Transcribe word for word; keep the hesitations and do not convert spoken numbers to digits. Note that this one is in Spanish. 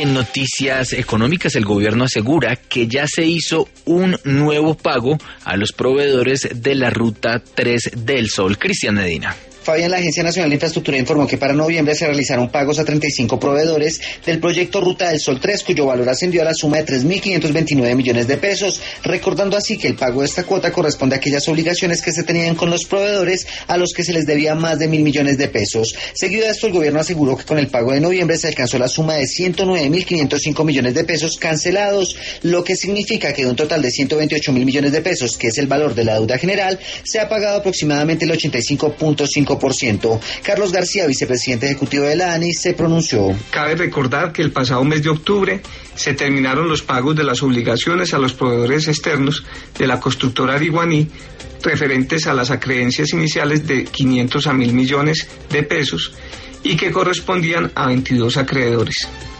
Y en noticias económicas, el gobierno asegura que ya se hizo un nuevo pago a los proveedores de la Ruta tres del Sol. Cristian Medina. Fabián, la Agencia Nacional de Infraestructura informó que para noviembre se realizaron pagos a treinta y cinco proveedores del proyecto Ruta del Sol tres, cuyo valor ascendió a la suma de tres mil quinientos veintinueve millones de pesos, recordando así que el pago de esta cuota corresponde a aquellas obligaciones que se tenían con los proveedores a los que se les debía más de mil millones de pesos. Seguido de esto, el gobierno aseguró que con el pago de noviembre se alcanzó la suma de ciento nueve mil quinientos cinco millones de pesos cancelados, lo que significa que de un total de ciento veintiocho mil millones de pesos, que es el valor de la deuda general, se ha pagado aproximadamente el ochenta y cinco punto cinco por ciento. Carlos García, vicepresidente ejecutivo de la ANI, se pronunció. Cabe recordar que el pasado mes de octubre se terminaron los pagos de las obligaciones a los proveedores externos de la constructora Ariguaní referentes a las acreencias iniciales de quinientos a mil millones de pesos y que correspondían a veintidós acreedores.